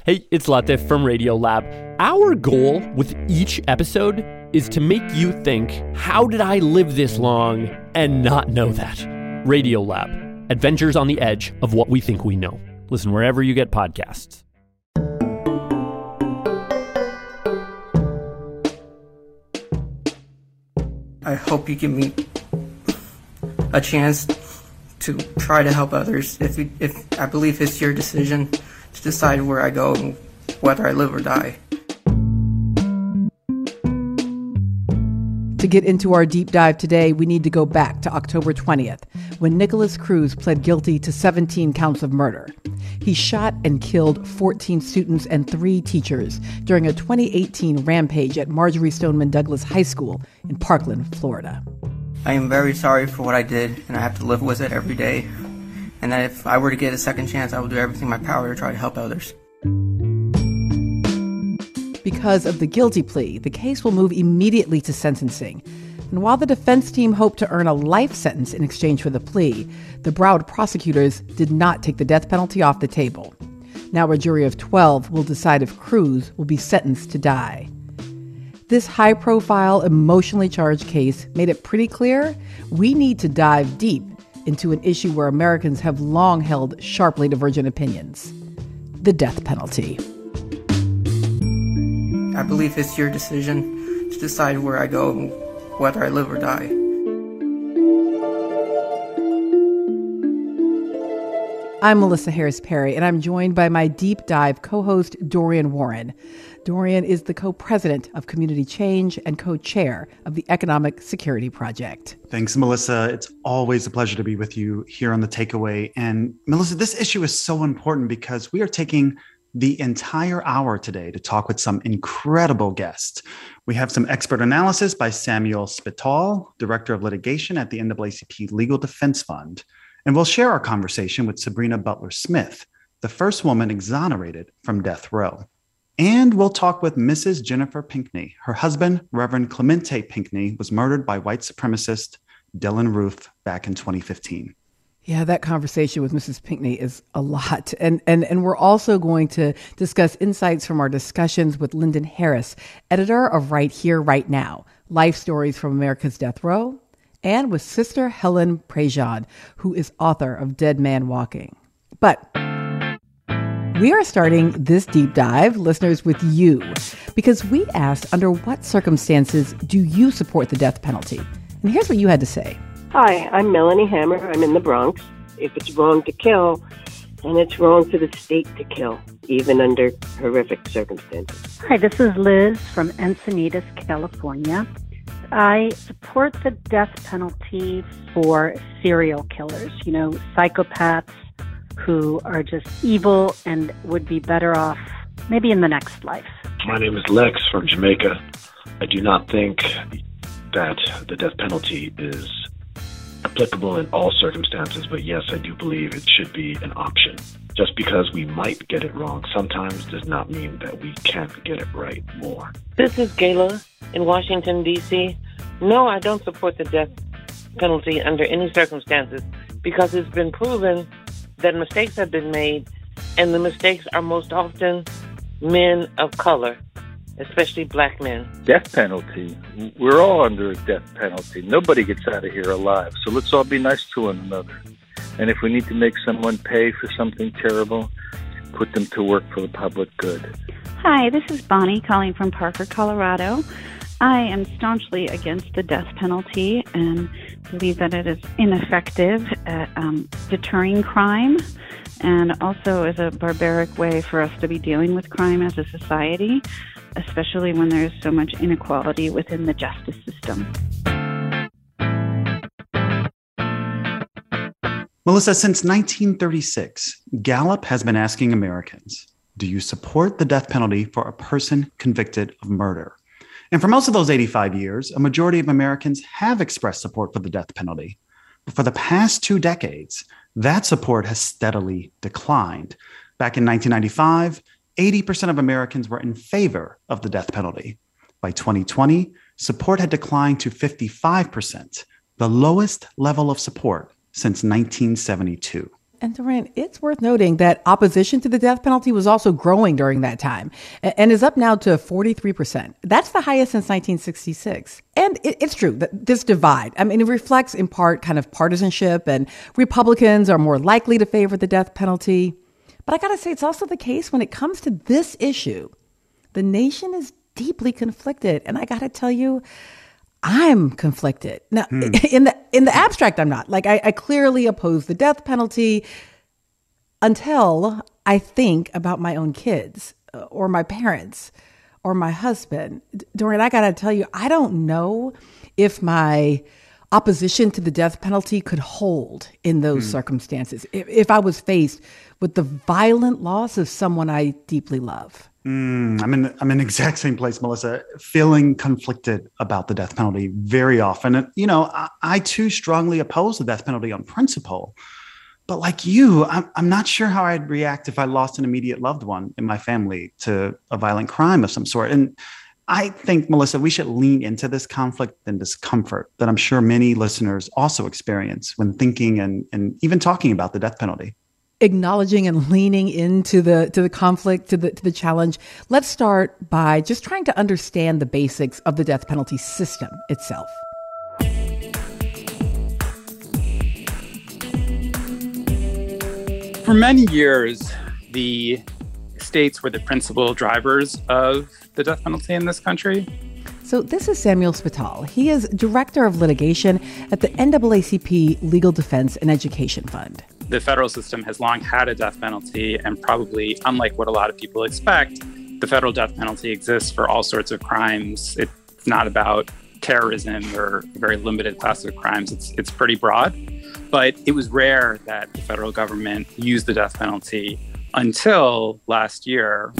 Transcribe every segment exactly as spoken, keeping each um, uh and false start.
Hey, it's Latif from Radiolab. Our goal with each episode is to make you think, how did I live this long and not know that? Radiolab, adventures on the edge of what we think we know. Listen wherever you get podcasts. I hope you give me a chance to try to help others. If you, if I believe it's your decision to decide where I go and whether I live or die. To get into our deep dive today, we need to go back to October twentieth, when Nikolas Cruz pled guilty to seventeen counts of murder. He shot and killed fourteen students and three teachers during a twenty eighteen rampage at Marjory Stoneman Douglas High School in Parkland, Florida. I am very sorry for what I did, and I have to live with it every day. And that if I were to get a second chance, I will do everything in my power to try to help others. Because of the guilty plea, the case will move immediately to sentencing. And while the defense team hoped to earn a life sentence in exchange for the plea, the Broward prosecutors did not take the death penalty off the table. Now a jury of twelve will decide if Cruz will be sentenced to die. This high-profile, emotionally charged case made it pretty clear we need to dive deep into an issue where Americans have long held sharply divergent opinions: the death penalty. I believe it's your decision to decide where I go and whether I live or die. I'm Melissa Harris Perry, and I'm joined by my deep dive co-host Dorian Warren. Dorian is the co-president of Community Change and co-chair of the Economic Security Project. Thanks, Melissa. It's always a pleasure to be with you here on The Takeaway. And Melissa, this issue is so important because we are taking the entire hour today to talk with some incredible guests. We have some expert analysis by Samuel Spital, Director of Litigation at the N double A C P Legal Defense Fund. And we'll share our conversation with Sabrina Butler Smith, the first woman exonerated from death row. And we'll talk with Missus Jennifer Pinckney. Her husband, Reverend Clemente Pinckney, was murdered by white supremacist Dylann Roof back in twenty fifteen. Yeah, that conversation with Missus Pinckney is a lot. And, and and we're also going to discuss insights from our discussions with Lyndon Harris, editor of Right Here, Right Now, Life Stories from America's Death Row, and with Sister Helen Prejean, who is author of Dead Man Walking. But we are starting this deep dive, listeners, with you, because we asked, under what circumstances do you support the death penalty? And here's what you had to say. Hi, I'm Melanie Hammer. I'm in the Bronx. If it's wrong to kill, then it's wrong for the state to kill, even under horrific circumstances. Hi, this is Liz from Encinitas, California. I support the death penalty for serial killers, you know, psychopaths who are just evil and would be better off maybe in the next life. My name is Lex from Jamaica. I do not think that the death penalty is applicable in all circumstances, but yes, I do believe it should be an option. Just because we might get it wrong sometimes does not mean that we can't get it right more. This is Gayla in Washington, D C No, I don't support the death penalty under any circumstances because it's been proven that mistakes have been made, and the mistakes are most often men of color, especially black men. Death penalty. We're all under a death penalty. Nobody gets out of here alive. So let's all be nice to one another. And if we need to make someone pay for something terrible, put them to work for the public good. Hi, this is Bonnie calling from Parker, Colorado. I am staunchly against the death penalty and believe that it is ineffective at um, deterring crime, and also is a barbaric way for us to be dealing with crime as a society, especially when there's so much inequality within the justice system. Melissa, since nineteen thirty-six, Gallup has been asking Americans, do you support the death penalty for a person convicted of murder? And for most of those eighty-five years, a majority of Americans have expressed support for the death penalty. But for the past two decades, that support has steadily declined. Back in nineteen ninety-five, eighty percent of Americans were in favor of the death penalty. By twenty twenty, support had declined to fifty-five percent, the lowest level of support since nineteen seventy-two. And Doreen, it's worth noting that opposition to the death penalty was also growing during that time and is up now to forty-three percent. That's the highest since nineteen sixty-six. And it, it's true that this divide, I mean, it reflects in part kind of partisanship, and Republicans are more likely to favor the death penalty. But I got to say, it's also the case when it comes to this issue. The nation is deeply conflicted. And I got to tell you, I'm conflicted. Now, hmm. in the in the abstract, I'm not. Like, I, I clearly oppose the death penalty until I think about my own kids or my parents or my husband. Doreen, I got to tell you, I don't know if my opposition to the death penalty could hold in those hmm. circumstances if, if I was faced with the violent loss of someone I deeply love. Mm, I'm in I'm in the exact same place, Melissa, feeling conflicted about the death penalty very often. And, you know, I, I too strongly oppose the death penalty on principle. But like you, I'm, I'm not sure how I'd react if I lost an immediate loved one in my family to a violent crime of some sort. And I think, Melissa, we should lean into this conflict and discomfort that I'm sure many listeners also experience when thinking and, and even talking about the death penalty. Acknowledging and leaning into the to the conflict, to the to the challenge. Let's start by just trying to understand the basics of the death penalty system itself. For many years, the states were the principal drivers of the death penalty in this country. So this is Samuel Spital. He is director of litigation at the N double A C P Legal Defense and Education Fund. The federal system has long had a death penalty, and probably, unlike what a lot of people expect, the federal death penalty exists for all sorts of crimes. It's not about terrorism or a very limited class of crimes. It's it's pretty broad. But it was rare that the federal government used the death penalty until last year.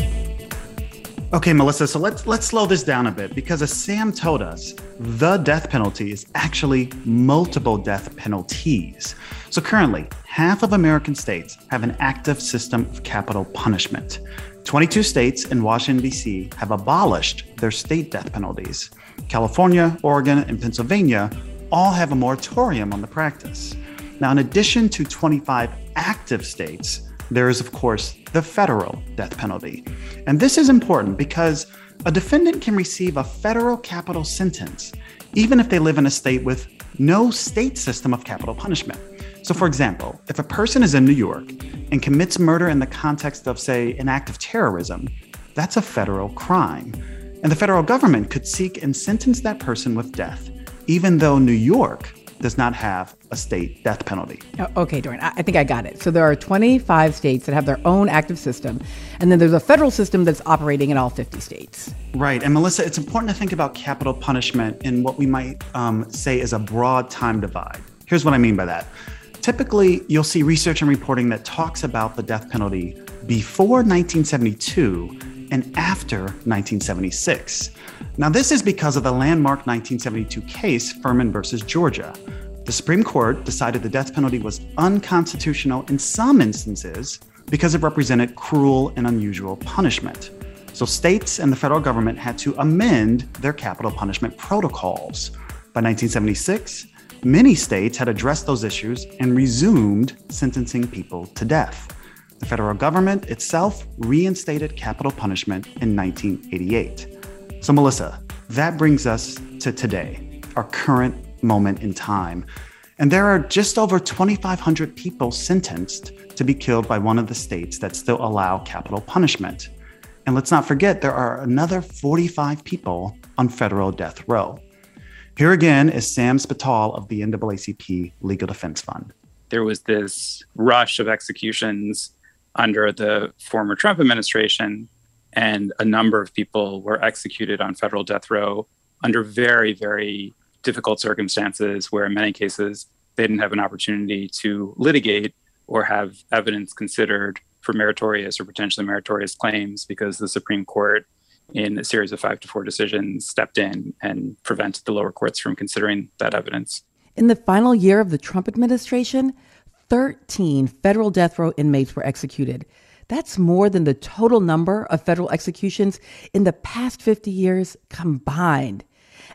Okay, Melissa, so let's let's slow this down a bit, because as Sam told us, the death penalty is actually multiple death penalties. So currently, half of American states have an active system of capital punishment. twenty-two states and Washington, D C have abolished their state death penalties. California, Oregon, and Pennsylvania all have a moratorium on the practice. Now, in addition to twenty-five active states, there is, of course, the federal death penalty. And this is important because a defendant can receive a federal capital sentence even if they live in a state with no state system of capital punishment. So, for example, if a person is in New York and commits murder in the context of, say, an act of terrorism, that's a federal crime. And the federal government could seek and sentence that person with death, even though New York does not have a state death penalty. Okay, Doreen, I think I got it. So there are twenty-five states that have their own active system, and then there's a federal system that's operating in all fifty states. Right. And Melissa, it's important to think about capital punishment in what we might um, say is a broad time divide. Here's what I mean by that. Typically, you'll see research and reporting that talks about the death penalty before nineteen seventy-two and after nineteen seventy-six. Now, this is because of the landmark nineteen seventy-two case, Furman versus Georgia. The Supreme Court decided the death penalty was unconstitutional in some instances because it represented cruel and unusual punishment. So states and the federal government had to amend their capital punishment protocols. By nineteen seventy-six, many states had addressed those issues and resumed sentencing people to death. The federal government itself reinstated capital punishment in nineteen eighty-eight. So, Melissa, that brings us to today, our current moment in time. And there are just over twenty-five hundred people sentenced to be killed by one of the states that still allow capital punishment. And let's not forget, there are another forty-five people on federal death row. Here again is Sam Spital of the N double A C P Legal Defense Fund. There was this rush of executions under the former Trump administration, and a number of people were executed on federal death row under very, very difficult circumstances where in many cases they didn't have an opportunity to litigate or have evidence considered for meritorious or potentially meritorious claims because the Supreme Court, in a series of five to four decisions, stepped in and prevented the lower courts from considering that evidence. In the final year of the Trump administration, thirteen federal death row inmates were executed. That's more than the total number of federal executions in the past fifty years combined.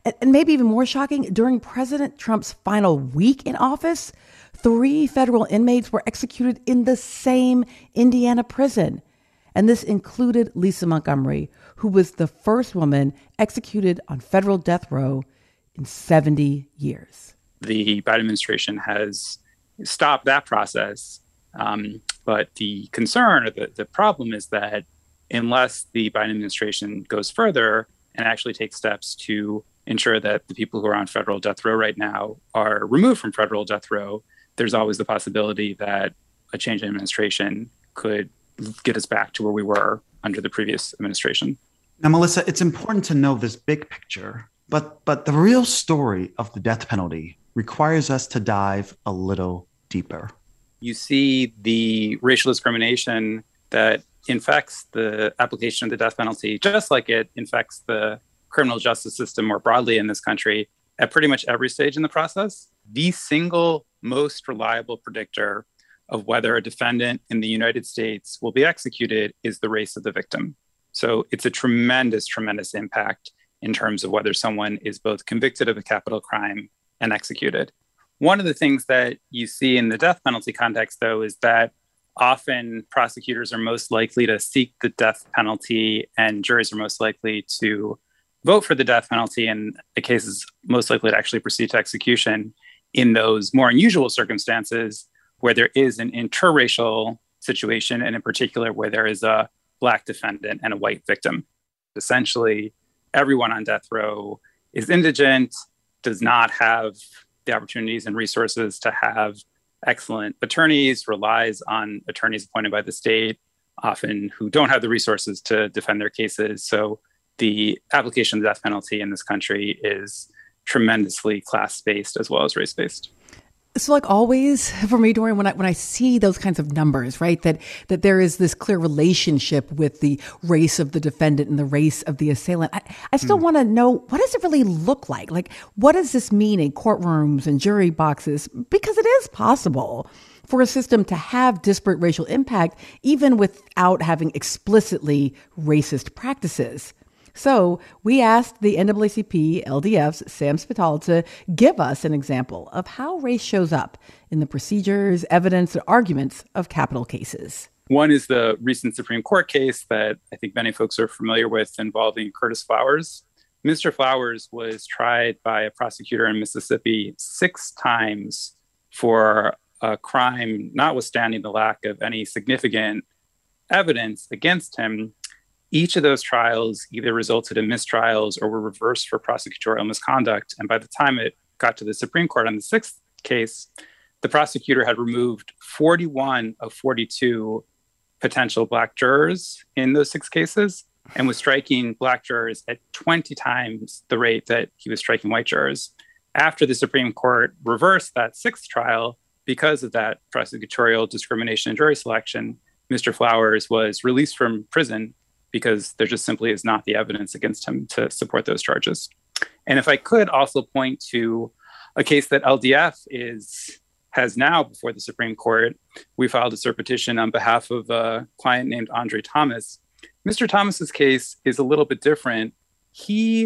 And maybe even more shocking, during President Trump's final week in office, three federal inmates were executed in the same Indiana prison. And this included Lisa Montgomery, who was the first woman executed on federal death row in seventy years. The Biden administration has stopped that process. Um, but the concern or the, the problem is that unless the Biden administration goes further and actually takes steps to ensure that the people who are on federal death row right now are removed from federal death row, there's always the possibility that a change in administration could get us back to where we were under the previous administration. Now, Melissa, it's important to know this big picture, but but the real story of the death penalty requires us to dive a little deeper. You see the racial discrimination that infects the application of the death penalty, just like it infects the criminal justice system more broadly in this country at pretty much every stage in the process. The single most reliable predictor of whether a defendant in the United States will be executed is the race of the victim. So it's a tremendous, tremendous impact in terms of whether someone is both convicted of a capital crime and executed. One of the things that you see in the death penalty context, though, is that often prosecutors are most likely to seek the death penalty and juries are most likely to vote for the death penalty, and the case is most likely to actually proceed to execution in those more unusual circumstances where there is an interracial situation, and in particular where there is a Black defendant and a white victim. Essentially, everyone on death row is indigent, does not have the opportunities and resources to have excellent attorneys, relies on attorneys appointed by the state, often who don't have the resources to defend their cases. So the application of the death penalty in this country is tremendously class-based as well as race-based. So like always for me, Dorian, when I when I see those kinds of numbers, right, that that there is this clear relationship with the race of the defendant and the race of the assailant, I, I still mm. want to know, what does it really look like? Like, what does this mean in courtrooms and jury boxes? Because it is possible for a system to have disparate racial impact even without having explicitly racist practices. So we asked the N double A C P L D F's Sam Spittal to give us an example of how race shows up in the procedures, evidence, and arguments of capital cases. One is the recent Supreme Court case that I think many folks are familiar with involving Curtis Flowers. Mister Flowers was tried by a prosecutor in Mississippi six times for a crime notwithstanding the lack of any significant evidence against him. Each of those trials either resulted in mistrials or were reversed for prosecutorial misconduct. And by the time it got to the Supreme Court on the sixth case, the prosecutor had removed forty-one of forty-two potential Black jurors in those six cases and was striking Black jurors at twenty times the rate that he was striking white jurors. After the Supreme Court reversed that sixth trial, because of that prosecutorial discrimination in jury selection, Mister Flowers was released from prison because there just simply is not the evidence against him to support those charges. And if I could also point to a case that L D F is has now before the Supreme Court, we filed a cert petition on behalf of a client named Andre Thomas. Mister Thomas's case is a little bit different. He,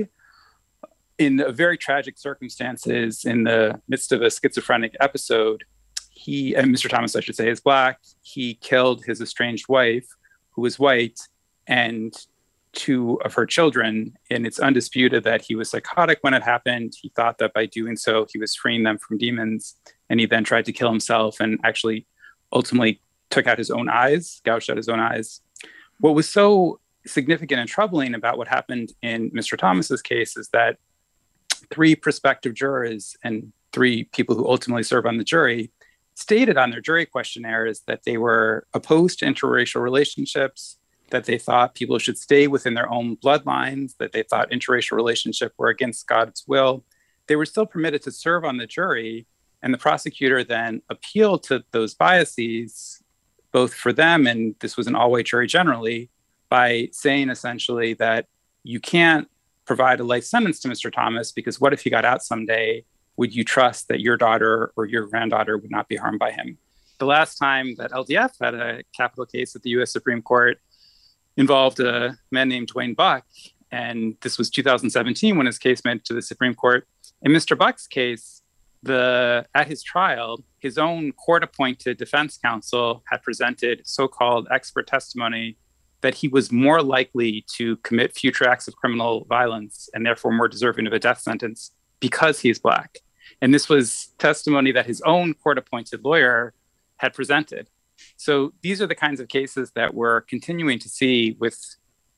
in a very tragic circumstances, in the midst of a schizophrenic episode, he, and Mister Thomas, I should say, is Black. He killed his estranged wife, who was white, and two of her children. And it's undisputed that he was psychotic when it happened. He thought that by doing so, he was freeing them from demons. And he then tried to kill himself and actually ultimately took out his own eyes, gouged out his own eyes. What was so significant and troubling about what happened in Mister Thomas's case is that three prospective jurors and three people who ultimately serve on the jury stated on their jury questionnaires that they were opposed to interracial relationships, that they thought people should stay within their own bloodlines, that they thought interracial relationships were against God's will. They were still permitted to serve on the jury, and the prosecutor then appealed to those biases, both for them, and this was an all-white jury generally, by saying essentially that you can't provide a life sentence to Mister Thomas because what if he got out someday? Would you trust that your daughter or your granddaughter would not be harmed by him? The last time that L D F had a capital case at the U S Supreme Court involved a man named Dwayne Buck, And this was two thousand seventeen when his case went to the Supreme Court. In Mister Buck's case, the at his trial, his own court-appointed defense counsel had presented so-called expert testimony that he was more likely to commit future acts of criminal violence and therefore more deserving of a death sentence because he's Black. And this was testimony that his own court-appointed lawyer had presented. So these are the kinds of cases that we're continuing to see with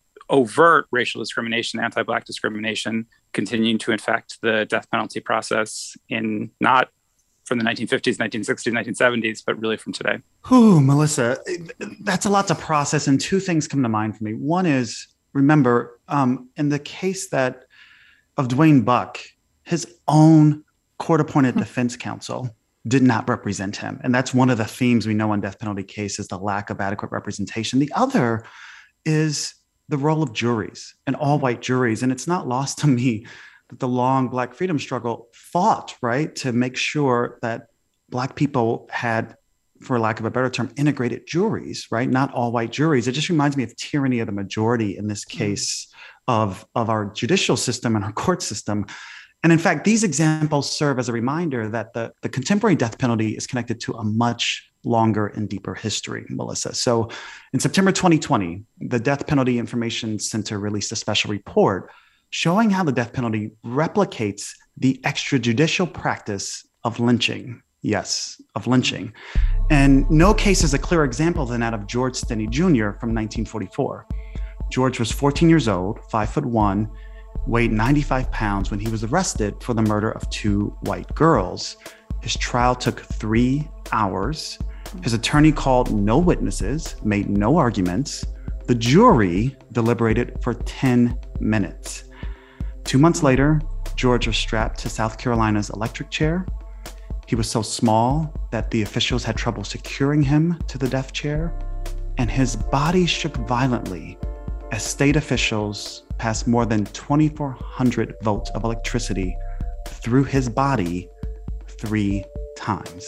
overt racial discrimination, anti-Black discrimination, continuing to infect the death penalty process in not from the nineteen fifties, nineteen sixties, nineteen seventies, but really from today. Whew, Melissa, that's a lot to process. And two things come to mind for me. One is, remember, um, in the case that of Dwayne Buck, his own court-appointed defense counsel did not represent him. And that's one of the themes we know on death penalty cases, the lack of adequate representation. The other is the role of juries and all white juries. And it's not lost to me that the long Black freedom struggle fought, right, to make sure that Black people had, for lack of a better term, integrated juries, right? Not all white juries. It just reminds me of tyranny of the majority in this case of, of our judicial system and our court system. And in fact, these examples serve as a reminder that the, the contemporary death penalty is connected to a much longer and deeper history, Melissa. So in September twenty twenty, the Death Penalty Information Center released a special report showing how the death penalty replicates the extrajudicial practice of lynching. Yes, of lynching. And no case is a clearer example than that of George Stinney Junior from nineteen forty-four. George was fourteen years old, five foot one, weighed ninety-five pounds when he was arrested for the murder of two white girls. His trial took three hours. His attorney called no witnesses, made no arguments. The jury deliberated for ten minutes. Two months later, George was strapped to South Carolina's electric chair. He was so small that the officials had trouble securing him to the death chair, and his body shook violently as state officials passed more than twenty-four hundred volts of electricity through his body three times.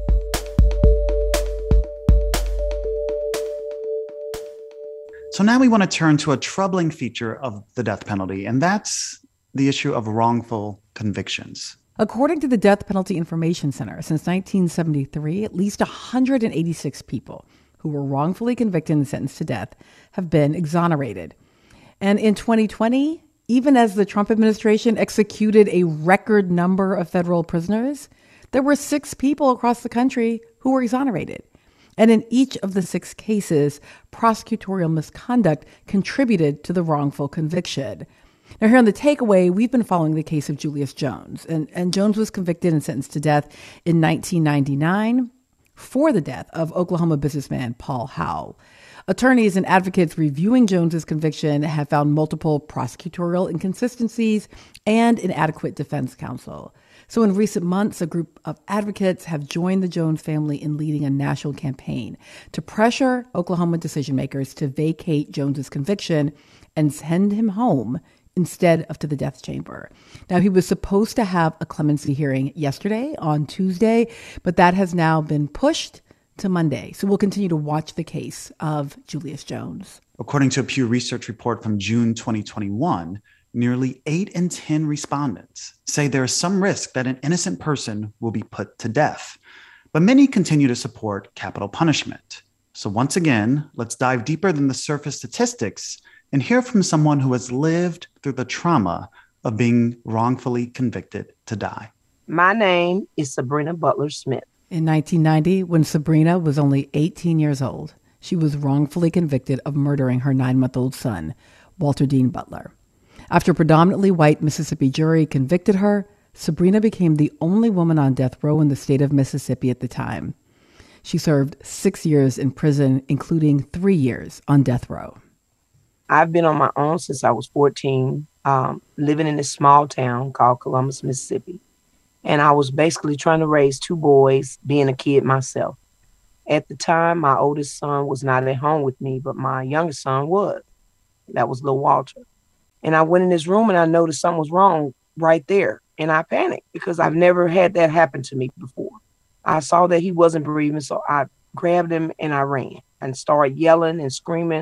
So now we want to turn to a troubling feature of the death penalty, and that's the issue of wrongful convictions. According to the Death Penalty Information Center, since nineteen seventy-three, at least one hundred eighty-six people who were wrongfully convicted and sentenced to death have been exonerated. And in twenty twenty, even as the Trump administration executed a record number of federal prisoners, there were six people across the country who were exonerated. And in each of the six cases, prosecutorial misconduct contributed to the wrongful conviction. Now, here on The Takeaway, we've been following the case of Julius Jones. And, and Jones was convicted and sentenced to death in nineteen ninety-nine for the death of Oklahoma businessman Paul Howell. Attorneys and advocates reviewing Jones's conviction have found multiple prosecutorial inconsistencies and inadequate defense counsel. So in recent months, a group of advocates have joined the Jones family in leading a national campaign to pressure Oklahoma decision makers to vacate Jones's conviction and send him home instead of to the death chamber. Now, he was supposed to have a clemency hearing yesterday on Tuesday, but that has now been pushed to Monday. So we'll continue to watch the case of Julius Jones. According to a Pew Research report from June twenty twenty-one, nearly eight in ten respondents say there is some risk that an innocent person will be put to death, but many continue to support capital punishment. So once again, let's dive deeper than the surface statistics and hear from someone who has lived through the trauma of being wrongfully convicted to die. My name is Sabrina Butler Smith. In nineteen ninety, when Sabrina was only eighteen years old, she was wrongfully convicted of murdering her nine-month-old son, Walter Dean Butler. After a predominantly white Mississippi jury convicted her, Sabrina became the only woman on death row in the state of Mississippi at the time. She served six years in prison, including three years on death row. I've been on my own since I was fourteen, um, living in this small town called Columbus, Mississippi. And I was basically trying to raise two boys, being a kid myself. At the time, my oldest son was not at home with me, but my youngest son was. That was little Walter. And I went in his room and I noticed something was wrong right there. And I panicked because I've never had that happen to me before. I saw that he wasn't breathing, so I grabbed him and I ran and started yelling and screaming.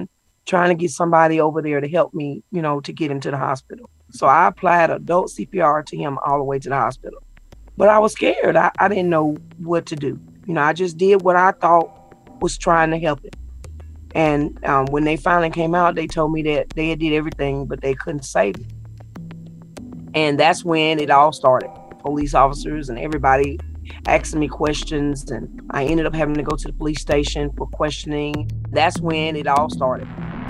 trying to get somebody over there to help me, you know, to get him to the hospital. So I applied adult C P R to him all the way to the hospital. But I was scared. I, I didn't know what to do. You know, I just did what I thought was trying to help him. And um, when they finally came out, they told me that they had did everything, but they couldn't save him. And that's when it all started. Police officers and everybody asking me questions, and I ended up having to go to the police station for questioning. That's when it all started.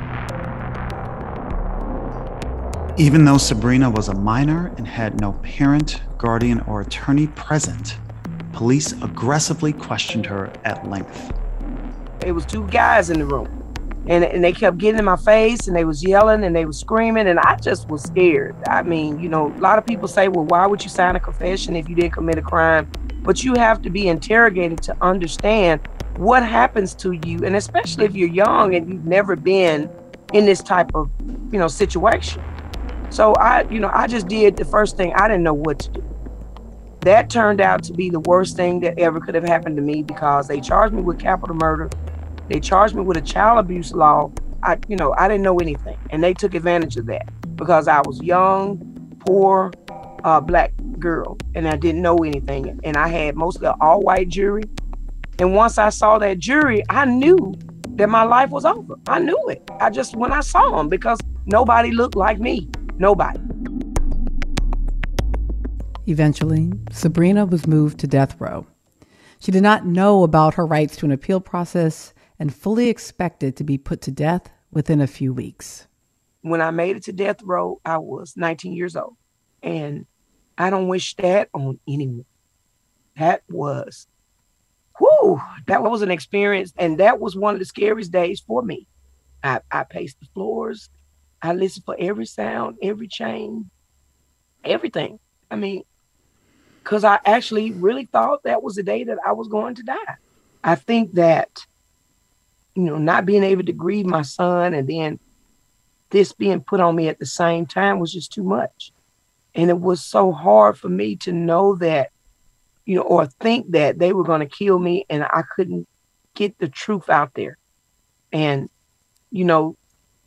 Even though Sabrina was a minor and had no parent, guardian, or attorney present, police aggressively questioned her at length. It was two guys in the room, and, and they kept getting in my face, and they was yelling, and they was screaming, and I just was scared. I mean, you know, a lot of people say, well, why would you sign a confession if you didn't commit a crime? But you have to be interrogated to understand what happens to you, and especially if you're young and you've never been in this type of, you know, situation. So I, you know, I just did the first thing. I didn't know what to do. That turned out to be the worst thing that ever could have happened to me, because they charged me with capital murder. They charged me with a child abuse law. I, you know, I didn't know anything. And they took advantage of that because I was young, poor, uh, black girl, and I didn't know anything. And I had mostly an all-white jury. And once I saw that jury, I knew that my life was over. I knew it. I just, when I saw them, because nobody looked like me. Nobody. Eventually, Sabrina was moved to death row. She did not know about her rights to an appeal process and fully expected to be put to death within a few weeks. When I made it to death row, I was nineteen years old. And I don't wish that on anyone. That was, whoo, that was an experience. And that was one of the scariest days for me. I, I paced the floors. I listened for every sound, every chain, everything. I mean, because I actually really thought that was the day that I was going to die. I think that, you know, not being able to grieve my son and then this being put on me at the same time was just too much. And it was so hard for me to know that, you know, or think that they were going to kill me and I couldn't get the truth out there. And, you know,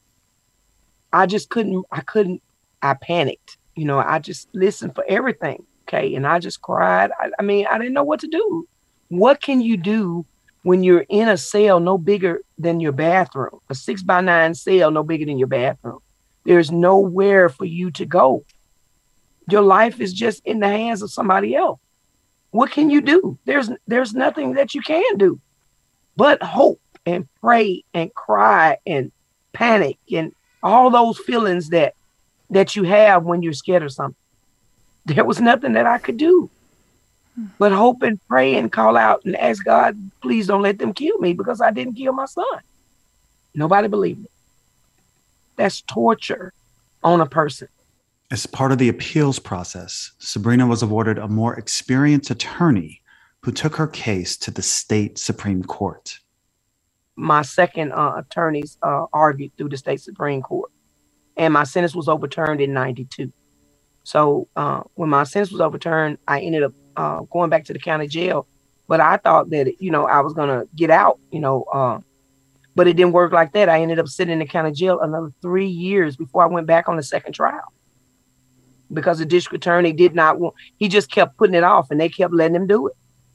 I just couldn't, I couldn't, I panicked. You know, I just listened for everything. Okay. And I just cried. I, I mean, I didn't know what to do. What can you do when you're in a cell no bigger than your bathroom? A six by nine cell no bigger than your bathroom. There's nowhere for you to go. Your life is just in the hands of somebody else. What can you do? There's there's nothing that you can do but hope and pray and cry and panic and all those feelings that that you have when you're scared of something. There was nothing that I could do but hope and pray and call out and ask God, please don't let them kill me, because I didn't kill my son. Nobody believed me. That's torture on a person. As part of the appeals process, Sabrina was awarded a more experienced attorney who took her case to the state Supreme Court. My second uh, attorneys uh, argued through the state Supreme Court, and my sentence was overturned in ninety-two. So uh, when my sentence was overturned, I ended up uh, going back to the county jail. But I thought that, you know, I was going to get out, you know, uh, but it didn't work like that. I ended up sitting in the county jail another three years before I went back on the second trial, because the district attorney did not want, he just kept putting it off and they kept letting him do it.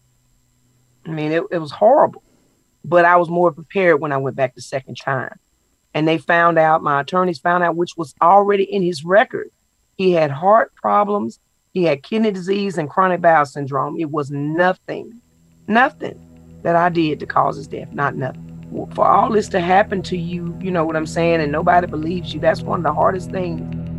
I mean, it, it was horrible. But I was more prepared when I went back the second time. And they found out, my attorneys found out, which was already in his record. He had heart problems. He had kidney disease and chronic bowel syndrome. It was nothing, nothing that I did to cause his death. Not nothing. For all this to happen to you, you know what I'm saying, and nobody believes you, that's one of the hardest things.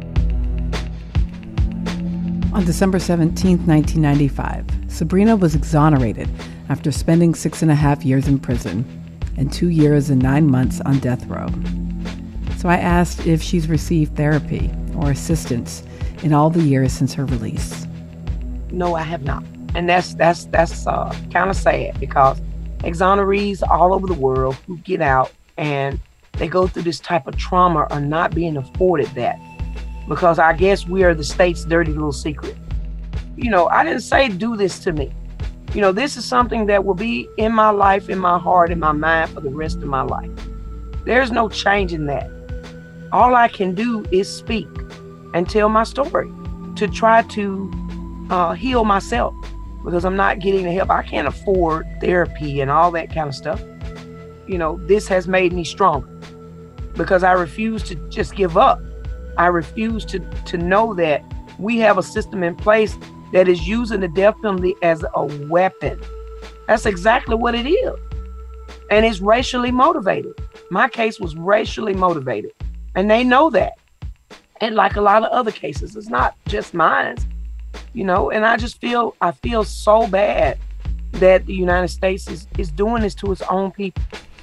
On December seventeenth, nineteen ninety-five, Sabrina was exonerated after spending six and a half years in prison and two years and nine months on death row. So I asked if she's received therapy or assistance in all the years since her release. No, I have not. And that's that's that's uh, kind of sad, because exonerees all over the world who get out and they go through this type of trauma are not being afforded that, because I guess we are the state's dirty little secret. You know, I didn't say do this to me. You know, this is something that will be in my life, in my heart, in my mind for the rest of my life. There's no changing that. All I can do is speak and tell my story to try to uh, heal myself, because I'm not getting the help. I can't afford therapy and all that kind of stuff. You know, this has made me stronger because I refuse to just give up. I refuse to, to know that we have a system in place that is using the death penalty as a weapon. That's exactly what it is. And it's racially motivated. My case was racially motivated, and they know that. And like a lot of other cases, it's not just mine, you know, and I just feel, I feel so bad that the United States is, is doing this to its own people.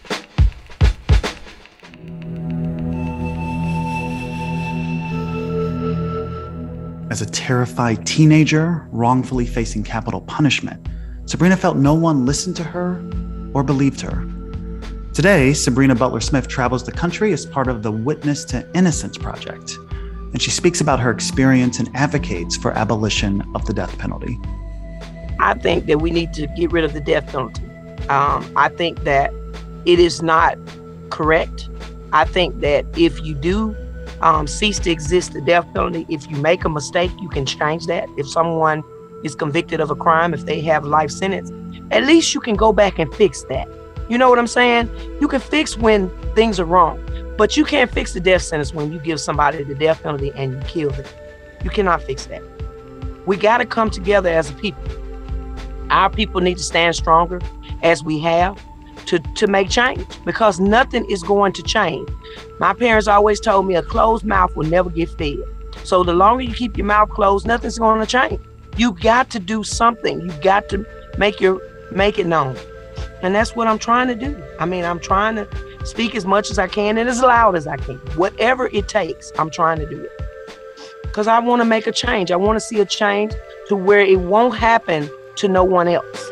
As a terrified teenager wrongfully facing capital punishment, Sabrina felt no one listened to her or believed her. Today, Sabrina Butler Smith travels the country as part of the Witness to Innocence Project, and she speaks about her experience and advocates for abolition of the death penalty. I think that we need to get rid of the death penalty. Um, I think that it is not correct. I think that if you do um, cease to exist the death penalty, if you make a mistake, you can change that. If someone is convicted of a crime, if they have life sentence, at least you can go back and fix that. You know what I'm saying? You can fix when things are wrong, but you can't fix the death sentence when you give somebody the death penalty and you kill them. You cannot fix that. We got to come together as a people. Our people need to stand stronger as we have to, to make change, because nothing is going to change. My parents always told me a closed mouth will never get fed. So the longer you keep your mouth closed, nothing's going to change. You got to do something. You got to make your make it known. And that's what I'm trying to do. I mean, I'm trying to speak as much as I can and as loud as I can. Whatever it takes, I'm trying to do it. Because I want to make a change. I want to see a change to where it won't happen to no one else.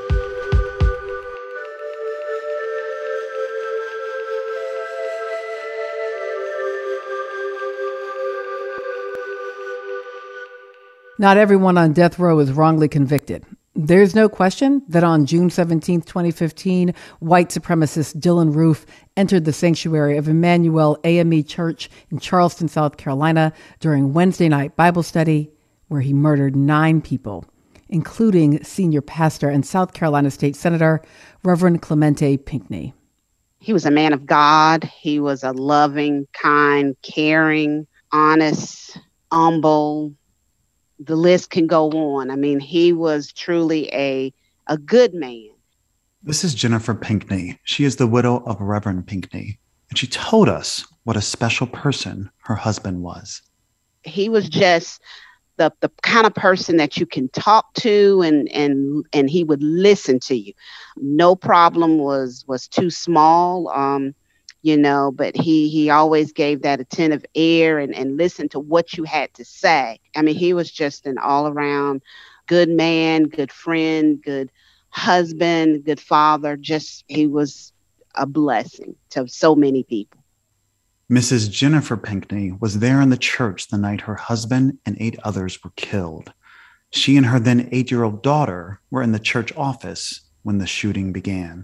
Not everyone on death row is wrongly convicted. There's no question that on June seventeenth, twenty fifteen, white supremacist Dylann Roof entered the sanctuary of Emmanuel A M E Church in Charleston, South Carolina during Wednesday night Bible study, where he murdered nine people, including senior pastor and South Carolina State Senator Reverend Clemente Pinckney. He was a man of God. He was a loving, kind, caring, honest, humble. The list can go on. I mean, he was truly a a good man. This is Jennifer Pinckney. She is the widow of Reverend Pinckney, and she told us what a special person her husband was. He was just the the kind of person that you can talk to, and and and he would listen to you. No problem was was too small. Um, you know, but he he always gave that attentive ear and, and listened to what you had to say. I mean, he was just an all-around good man, good friend, good husband, good father. Just, he was a blessing to so many people. Missus Jennifer Pinckney was there in the church the night her husband and eight others were killed. She and her then eight-year-old daughter were in the church office when the shooting began.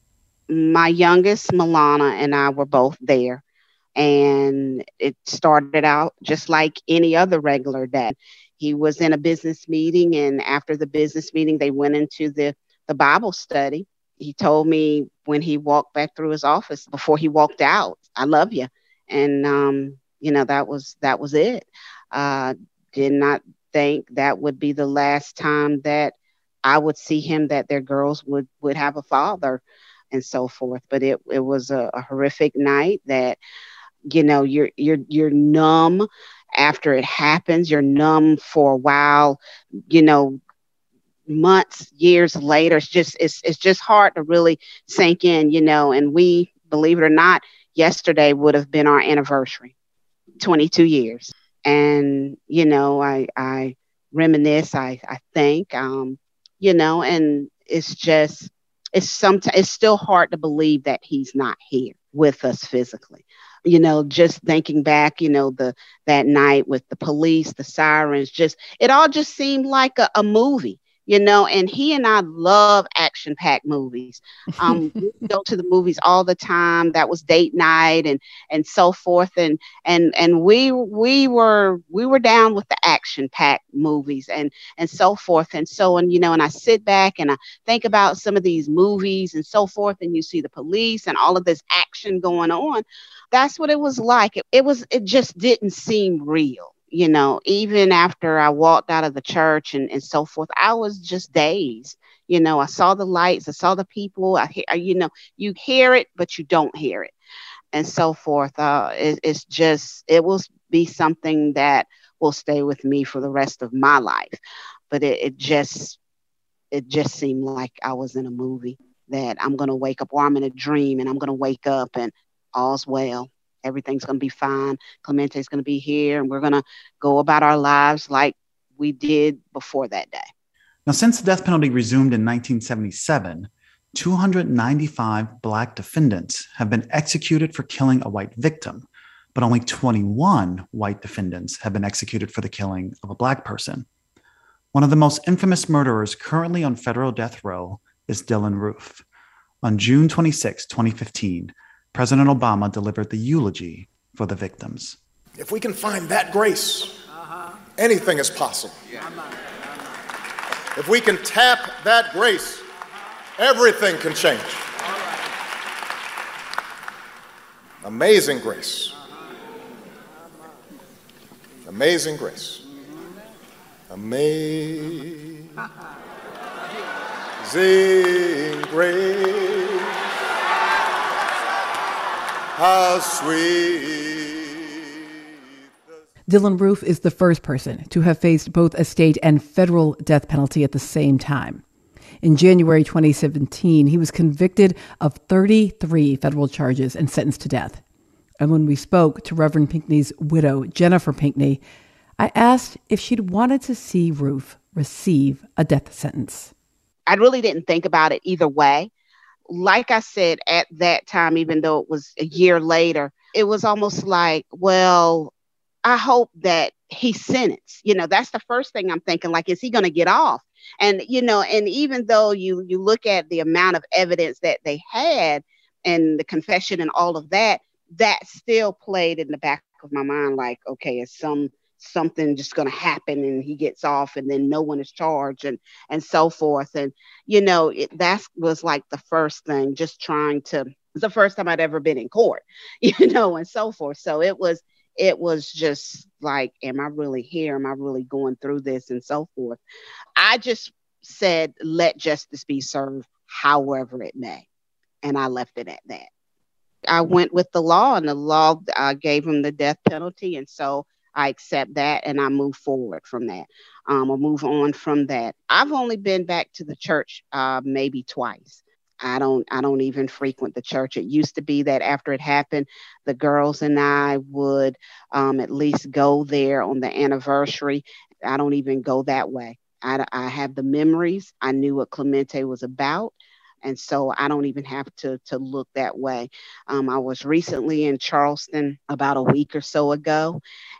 My youngest, Milana, and I were both there, and it started out just like any other regular day. He was in a business meeting, and after the business meeting, they went into the, the Bible study. He told me when he walked back through his office, before he walked out, "I love you." And, um, you know, that was, that was it. Uh, did not think that would be the last time that I would see him, that their girls would, would have a father, and so forth. But it, it was a, a horrific night that, you know, you're, you're, you're numb after it happens. You're numb for a while, you know, months, years later. It's just, it's, it's just hard to really sink in, you know, and we, believe it or not, yesterday would have been our anniversary, twenty-two years. And, you know, I, I reminisce, I, I think, um, you know, and it's just, It's sometimes it's still hard to believe that he's not here with us physically. You know, just thinking back, you know, the that night with the police, the sirens, just it all just seemed like a, a movie. you know, and he and I love action-packed movies. Um, we go to the movies all the time. That was date night and and so forth. And and and we we were we were down with the action-packed movies and and so forth. And so and you know, and I sit back and I think about some of these movies and so forth, and you see the police and all of this action going on. That's what it was like. It, it was it just didn't seem real. You know, even after I walked out of the church and, and so forth, I was just dazed. You know, I saw the lights, I saw the people, I hear, you know, you hear it, but you don't hear it and so forth. Uh, it, it's just, it will be something that will stay with me for the rest of my life. But it, it just, it just seemed like I was in a movie that I'm going to wake up, or I'm in a dream and I'm going to wake up and all's well. Everything's going to be fine. Clemente's going to be here, and we're going to go about our lives like we did before that day. Now, since the death penalty resumed in nineteen seventy-seven, two hundred ninety-five Black defendants have been executed for killing a white victim, but only twenty-one white defendants have been executed for the killing of a Black person. One of the most infamous murderers currently on federal death row is Dylann Roof. On June twenty-sixth, twenty fifteen, President Obama delivered the eulogy for the victims. If we can find that grace, uh-huh. anything is possible. Yeah. If we can tap that grace, everything can change. Amazing grace. Amazing grace. Amazing grace. How sweet. Dylann Roof is the first person to have faced both a state and federal death penalty at the same time. In January twenty seventeen, he was convicted of thirty-three federal charges and sentenced to death. And when we spoke to Reverend Pinckney's widow, Jennifer Pinckney, I asked if she'd wanted to see Roof receive a death sentence. I really didn't think about it either way. Like I said, at that time, even though it was a year later, it was almost like, well, I hope that he's sentenced. You know, that's the first thing I'm thinking, like, is he going to get off? And, you know, and even though you you look at the amount of evidence that they had and the confession and all of that, that still played in the back of my mind, like, okay, is some something just going to happen and he gets off and then no one is charged and and so forth. And, you know, it, that was like the first thing, just trying to, it was the first time I'd ever been in court, you know, and so forth. So it was, it was just like, am I really here? Am I really going through this and so forth? I just said, let justice be served however it may. And I left it at that. I went with the law, and the law uh, gave him the death penalty. And so I accept that and I move forward from that. Um, I'll move on from that. I've only been back to the church uh, maybe twice. I don't I don't even frequent the church. It used to be that after it happened, the girls and I would um, at least go there on the anniversary. I don't even go that way. I, I have the memories. I knew what Clemente was about. And so I don't even have to to look that way. Um, I was recently in Charleston about a week or so ago,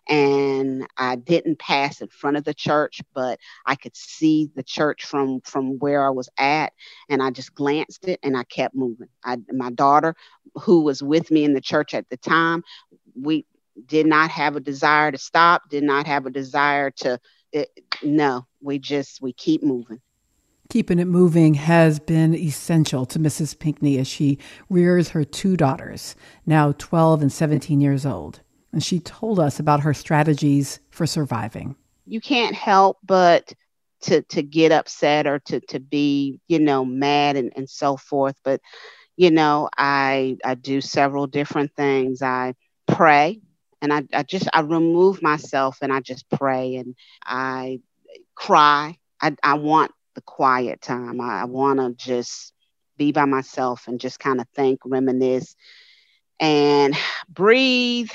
and I didn't pass in front of the church, but I could see the church from, from where I was at, and I just glanced it and I kept moving. I, my daughter, who was with me in the church at the time, we did not have a desire to stop, did not have a desire to, it, no, we just, we keep moving. Keeping it moving has been essential to Missus Pinckney as she rears her two daughters, now twelve and seventeen years old. And she told us about her strategies for surviving. You can't help but to to get upset or to to be, you know, mad and, and so forth. But, you know, I I do several different things. I pray, and I, I just I remove myself and I just pray, and I cry. I, I want the quiet time. I, I want to just be by myself and just kind of think, reminisce, and breathe,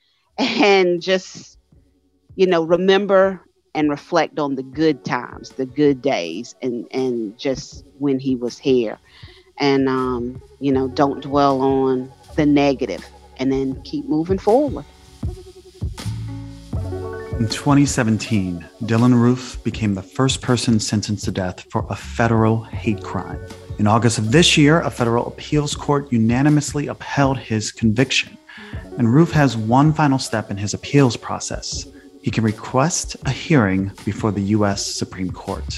and just, you know, remember and reflect on the good times, the good days, and, and just when he was here. And, um, you know, don't dwell on the negative, and then keep moving forward. In twenty seventeen, Dylann Roof became the first person sentenced to death for a federal hate crime. In August of this year, a federal appeals court unanimously upheld his conviction. And Roof has one final step in his appeals process. He can request a hearing before the U S Supreme Court.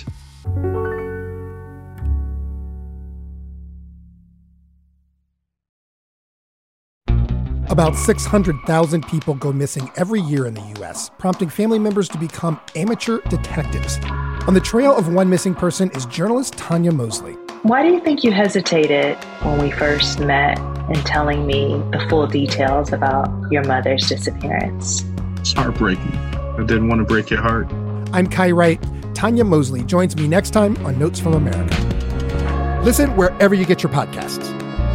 About six hundred thousand people go missing every year in the U S, prompting family members to become amateur detectives. On the trail of one missing person is journalist Tanya Mosley. Why do you think you hesitated when we first met in telling me the full details about your mother's disappearance? It's heartbreaking. I didn't want to break your heart. I'm Kai Wright. Tanya Mosley joins me next time on Notes from America. Listen wherever you get your podcasts.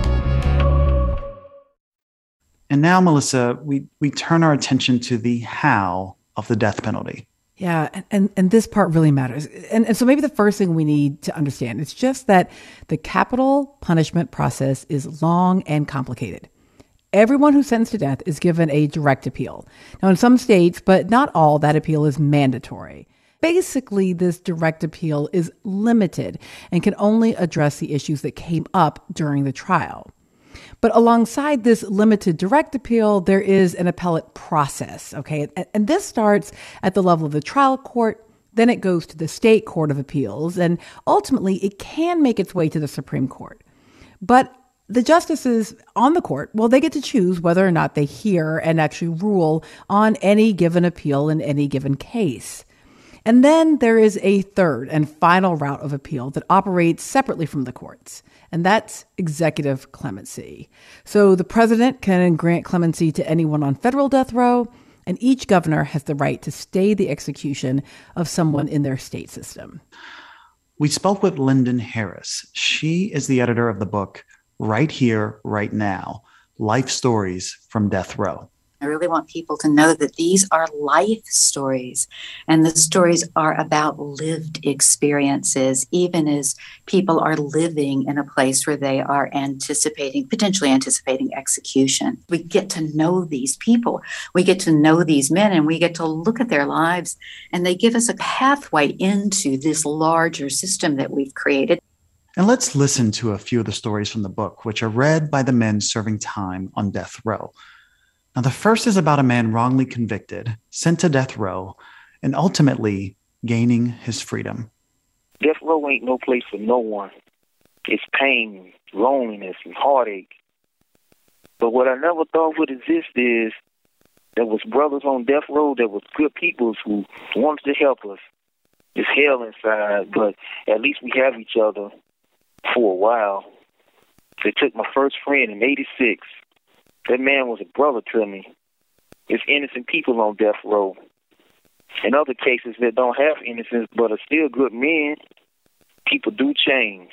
And now, Melissa, we, we turn our attention to the how of the death penalty. Yeah, and, and, and this part really matters. And, and so maybe the first thing we need to understand is just that the capital punishment process is long and complicated. Everyone who's sentenced to death is given a direct appeal. Now, in some states, but not all, that appeal is mandatory. Basically, this direct appeal is limited and can only address the issues that came up during the trial. But alongside this limited direct appeal, there is an appellate process, okay? And, and this starts at the level of the trial court, then it goes to the state court of appeals, and ultimately it can make its way to the Supreme Court. But the justices on the court, well, they get to choose whether or not they hear and actually rule on any given appeal in any given case. And then there is a third and final route of appeal that operates separately from the courts, and that's executive clemency. So the president can grant clemency to anyone on federal death row, and each governor has the right to stay the execution of someone in their state system. We spoke with Lyndon Harris. She is the editor of the book, Right Here, Right Now, Life Stories from Death Row. I really want people to know that these are life stories, and the stories are about lived experiences, even as people are living in a place where they are anticipating, potentially anticipating execution. We get to know these people. We get to know these men, and we get to look at their lives, and they give us a pathway into this larger system that we've created. And let's listen to a few of the stories from the book, which are read by the men serving time on death row. Now, the first is about a man wrongly convicted, sent to death row, and ultimately gaining his freedom. Death row ain't no place for no one. It's pain, loneliness, and heartache. But what I never thought would exist is there was brothers on death row that was good people who wanted to help us. It's hell inside, but at least we have each other for a while. They took my first friend in eighty-six. That man was a brother to me. It's innocent people on death row. In other cases that don't have innocence but are still good men, people do change.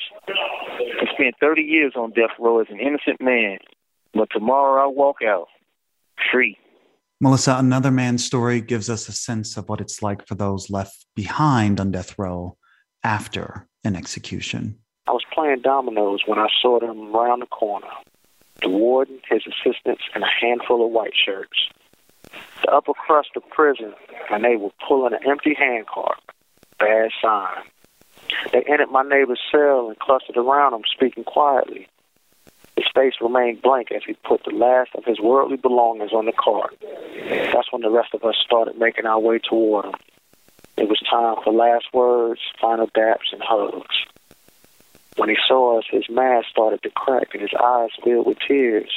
I spent thirty years on death row as an innocent man, but tomorrow I walk out free. Melissa, another man's story gives us a sense of what it's like for those left behind on death row after an execution. I was playing dominoes when I saw them around the corner. The warden, his assistants, and a handful of white shirts. The upper crust of prison, and they were pulling an empty handcart. Bad sign. They entered my neighbor's cell and clustered around him, speaking quietly. His face remained blank as he put the last of his worldly belongings on the cart. That's when the rest of us started making our way toward him. It was time for last words, final daps, and hugs. When he saw us, his mask started to crack and his eyes filled with tears.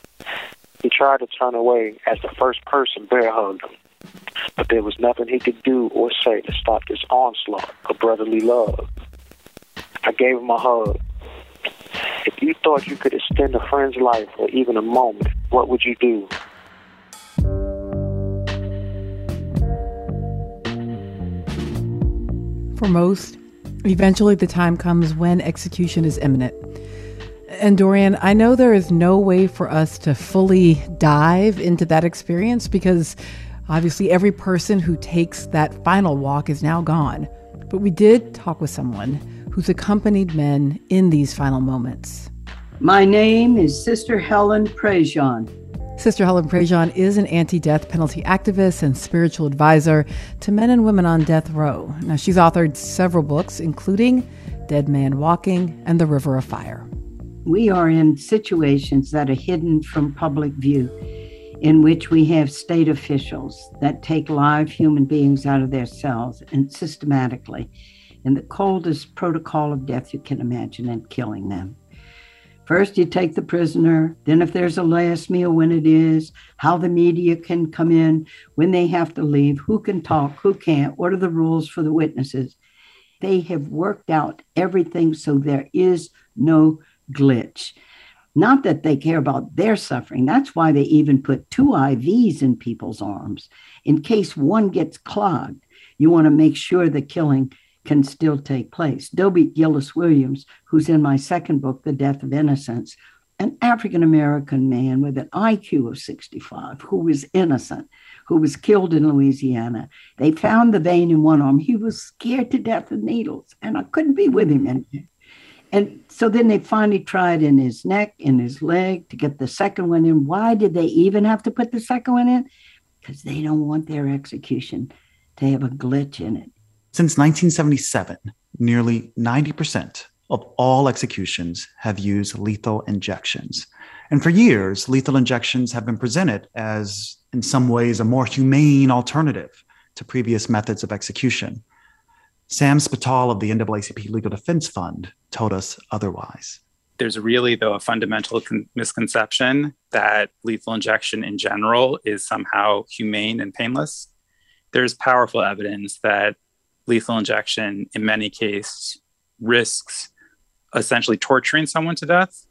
He tried to turn away as the first person bear hugged him, but there was nothing he could do or say to stop this onslaught of brotherly love. I gave him a hug. If you thought you could extend a friend's life for even a moment, what would you do? For most, eventually the time comes when execution is imminent. And Dorian, I know there is no way for us to fully dive into that experience because obviously every person who takes that final walk is now gone. But we did talk with someone who's accompanied men in these final moments. My name is Sister Helen Prejean. Sister Helen Prejean is an anti-death penalty activist and spiritual advisor to men and women on death row. Now, she's authored several books, including Dead Man Walking and The River of Fire. We are in situations that are hidden from public view, in which we have state officials that take live human beings out of their cells and systematically, in the coldest protocol of death you can imagine, and killing them. First, you take the prisoner, then if there's a last meal, when it is, how the media can come in, when they have to leave, who can talk, who can't, what are the rules for the witnesses. They have worked out everything so there is no glitch. Not that they care about their suffering. That's why they even put two I Vs in people's arms. In case one gets clogged, you want to make sure the killing can still take place. Dobie Gillis Williams, who's in my second book, The Death of Innocence, an African-American man with an I Q of sixty-five, who was innocent, who was killed in Louisiana. They found the vein in one arm. He was scared to death of needles, and I couldn't be with him. And, and so then they finally tried in his neck, in his leg, to get the second one in. Why did they even have to put the second one in? Because they don't want their execution to have a glitch in it. Since nineteen seventy-seven, nearly ninety percent of all executions have used lethal injections. And for years, lethal injections have been presented as, in some ways, a more humane alternative to previous methods of execution. Sam Spital of the N double A C P Legal Defense Fund told us otherwise. There's really, though, a fundamental con- misconception that lethal injection in general is somehow humane and painless. There's powerful evidence that lethal injection, in many cases, risks essentially torturing someone to death.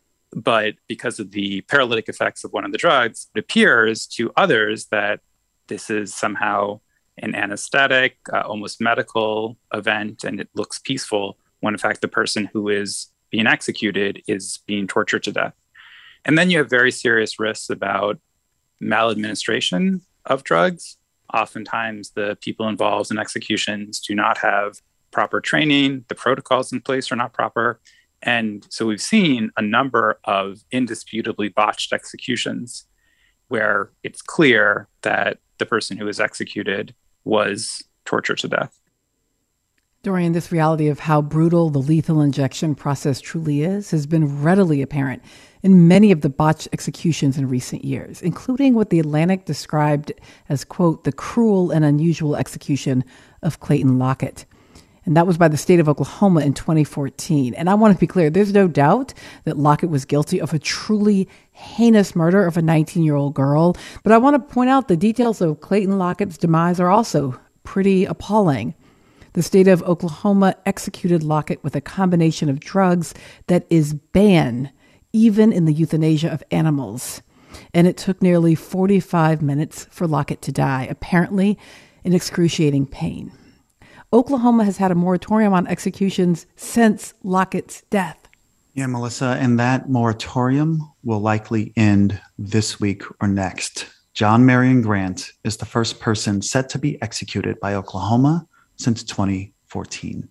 But because of the paralytic effects of one of the drugs, it appears to others that this is somehow an anesthetic, uh, almost medical event, and it looks peaceful when, in fact, the person who is being executed is being tortured to death. And then you have very serious risks about maladministration of drugs. Oftentimes, the people involved in executions do not have proper training. The protocols in place are not proper. And so we've seen a number of indisputably botched executions where it's clear that the person who was executed was tortured to death. Dorian, this reality of how brutal the lethal injection process truly is has been readily apparent in many of the botched executions in recent years, including what The Atlantic described as, quote, the cruel and unusual execution of Clayton Lockett. And that was by the state of Oklahoma in twenty fourteen. And I want to be clear, there's no doubt that Lockett was guilty of a truly heinous murder of a nineteen-year-old girl. But I want to point out the details of Clayton Lockett's demise are also pretty appalling. The state of Oklahoma executed Lockett with a combination of drugs that is banned even in the euthanasia of animals. And it took nearly forty-five minutes for Lockett to die, apparently in excruciating pain. Oklahoma has had a moratorium on executions since Lockett's death. Yeah, Melissa, and that moratorium will likely end this week or next. John Marion Grant is the first person set to be executed by Oklahoma since twenty fourteen.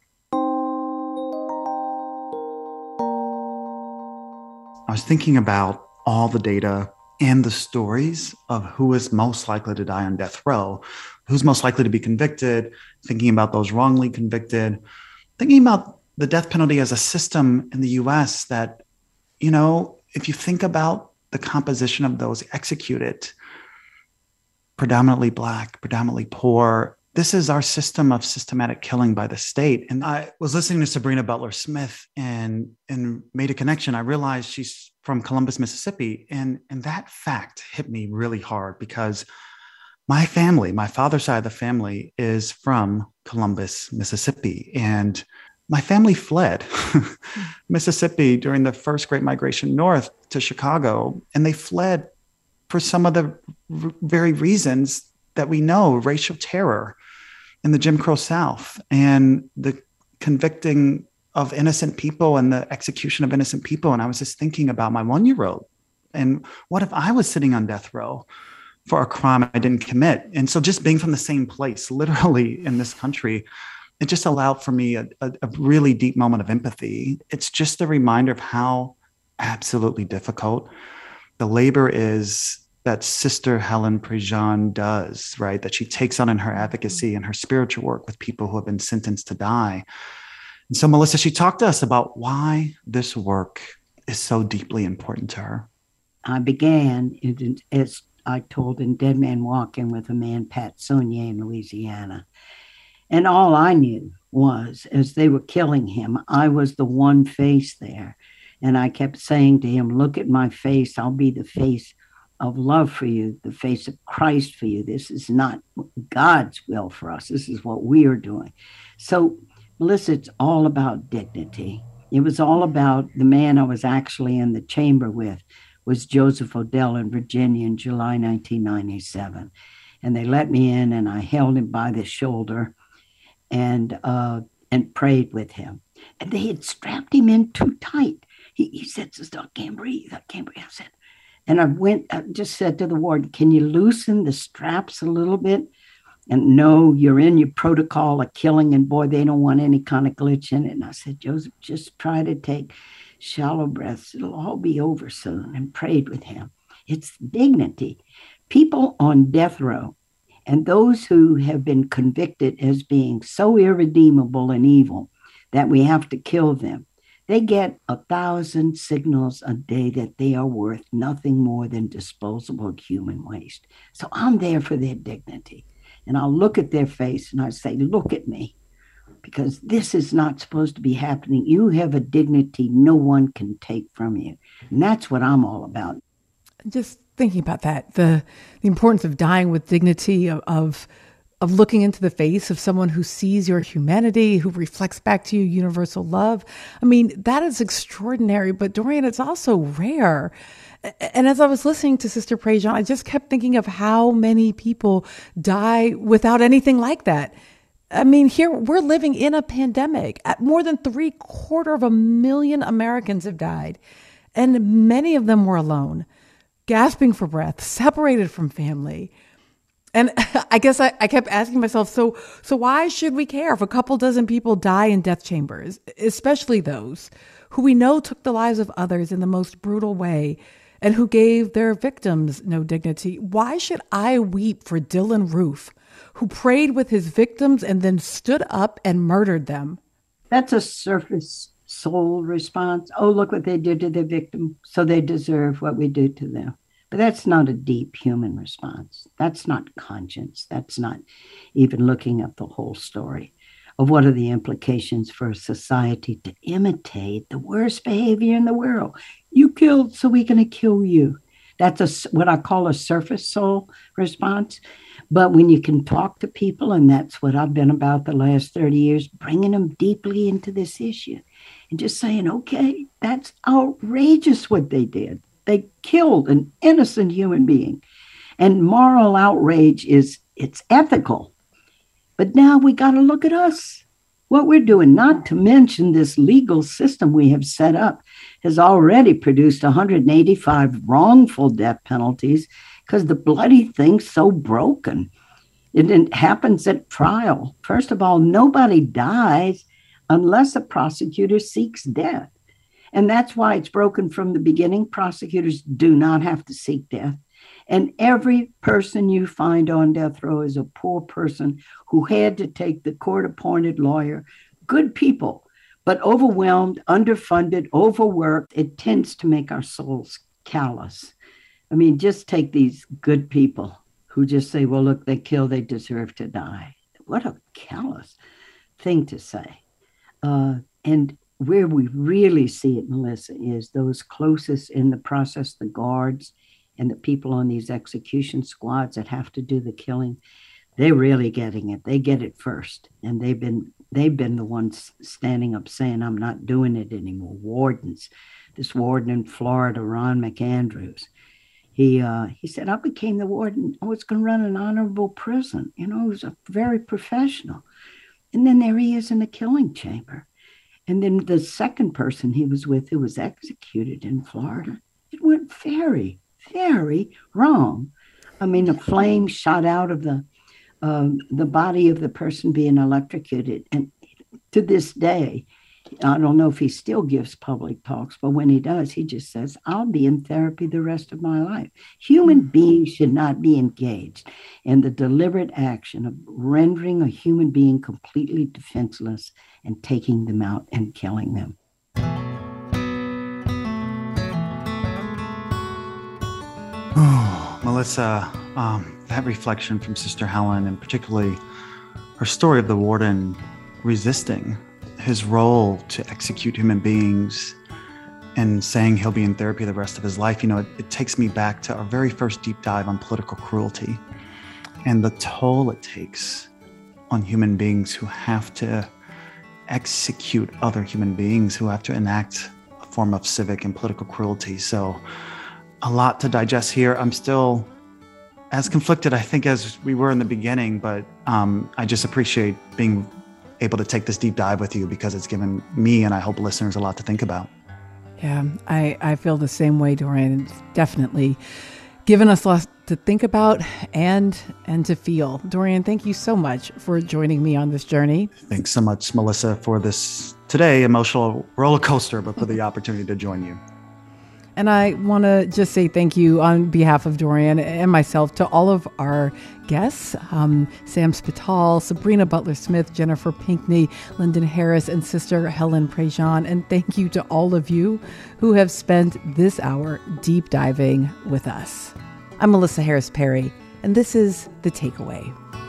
I was thinking about all the data and the stories of who is most likely to die on death row, who's most likely to be convicted, thinking about those wrongly convicted, thinking about the death penalty as a system in the U S that, you know, if you think about the composition of those executed, predominantly Black, predominantly poor, this is our system of systematic killing by the state. And I was listening to Sabrina Butler Smith and, and made a connection. I realized she's from Columbus, Mississippi. And, and that fact hit me really hard because my family, my father's side of the family is from Columbus, Mississippi. And my family fled Mississippi during the first Great Migration north to Chicago. And they fled for some of the r- very reasons that we know, racial terror in the Jim Crow South and the convicting of innocent people and the execution of innocent people. And I was just thinking about my one-year-old and what if I was sitting on death row for a crime I didn't commit? And so just being from the same place, literally in this country, it just allowed for me a, a, a really deep moment of empathy. It's just a reminder of how absolutely difficult the labor is that Sister Helen Prejean does, right? That she takes on in her advocacy and her spiritual work with people who have been sentenced to die. And so, Melissa, she talked to us about why this work is so deeply important to her. I began, as I told in Dead Man Walking, with a man, Pat Saunier, in Louisiana. And all I knew was, as they were killing him, I was the one face there. And I kept saying to him, look at my face. I'll be the face of love for you, the face of Christ for you. This is not God's will for us. This is what we are doing. So, Melissa, it's all about dignity. It was all about the man I was actually in the chamber with was Joseph Odell in Virginia in July nineteen ninety-seven. And they let me in, and I held him by the shoulder and uh, and prayed with him. And they had strapped him in too tight. He, he said, Sister, I can't breathe. I can't breathe. I said, and I went, I just said to the warden, can you loosen the straps a little bit? And no, you're in your protocol of killing, and boy, they don't want any kind of glitch in it. And I said, Joseph, just try to take shallow breaths. It'll all be over soon. And prayed with him. It's dignity. People on death row and those who have been convicted as being so irredeemable and evil that we have to kill them, they get a thousand signals a day that they are worth nothing more than disposable human waste. So I'm there for their dignity. And I'll look at their face and I say, look at me, because this is not supposed to be happening. You have a dignity no one can take from you. And that's what I'm all about. Just thinking about that, the the importance of dying with dignity, of, of of looking into the face of someone who sees your humanity, who reflects back to you universal love. I mean, that is extraordinary, but Dorian, it's also rare. And as I was listening to Sister Prejean, I just kept thinking of how many people die without anything like that. I mean, here we're living in a pandemic. At more than three quarter of a million Americans have died, and many of them were alone, gasping for breath, separated from family. And I guess I, I kept asking myself, so so why should we care if a couple dozen people die in death chambers, especially those who we know took the lives of others in the most brutal way and who gave their victims no dignity? Why should I weep for Dylan Roof, who prayed with his victims and then stood up and murdered them? That's a surface soul response. Oh, look what they did to their victim, so they deserve what we do to them. But that's not a deep human response. That's not conscience. That's not even looking at the whole story of what are the implications for a society to imitate the worst behavior in the world. You killed, so we're going to kill you. That's a, what I call a surface soul response. But when you can talk to people, and that's what I've been about the last thirty years, bringing them deeply into this issue and just saying, okay, that's outrageous what they did. They killed an innocent human being. And moral outrage is, it's ethical. But now we got to look at us, what we're doing, not to mention this legal system we have set up has already produced one hundred eighty-five wrongful death penalties because the bloody thing's so broken. It, it happens at trial. First of all, nobody dies unless a prosecutor seeks death. And that's why it's broken from the beginning. Prosecutors do not have to seek death. And every person you find on death row is a poor person who had to take the court-appointed lawyer. Good people, but overwhelmed, underfunded, overworked. It tends to make our souls callous. I mean, just take these good people who just say, well, look, they kill, they deserve to die. What a callous thing to say. Uh, and where we really see it, Melissa, is those closest in the process, the guards and the people on these execution squads that have to do the killing. They're really getting it. They get it first. And they've been they've been the ones standing up saying, I'm not doing it anymore. Wardens. This warden in Florida, Ron McAndrews, he uh, he said, I became the warden. I was going to run an honorable prison. You know, he was a very professional. And then there he is in the killing chamber. And then the second person he was with who was executed in Florida, it went very, very wrong. I mean, a flame shot out of the um, the body of the person being electrocuted. And to this day, I don't know if he still gives public talks, but when he does, he just says, I'll be in therapy the rest of my life. Human beings should not be engaged in the deliberate action of rendering a human being completely defenseless and taking them out and killing them. Oh, Melissa, um, that reflection from Sister Helen, and particularly her story of the warden resisting his role to execute human beings and saying he'll be in therapy the rest of his life, you know, it, it takes me back to our very first deep dive on political cruelty and the toll it takes on human beings who have to execute other human beings, who have to enact a form of civic and political cruelty. So a lot to digest here. I'm still as conflicted, I think, as we were in the beginning, but um, I just appreciate being able to take this deep dive with you because it's given me, and I hope listeners, a lot to think about. Yeah, I, I feel the same way, Dorian. It's definitely given us lots to think about and and to feel. Dorian, thank you so much for joining me on this journey. Thanks so much, Melissa, for this today emotional roller coaster, but for the opportunity to join you. And I want to just say thank you on behalf of Dorian and myself to all of our guests, um, Sam Spital, Sabrina Butler-Smith, Jennifer Pinkney, Lyndon Harris, and Sister Helen Prejean. And thank you to all of you who have spent this hour deep diving with us. I'm Melissa Harris Perry, and this is The Takeaway.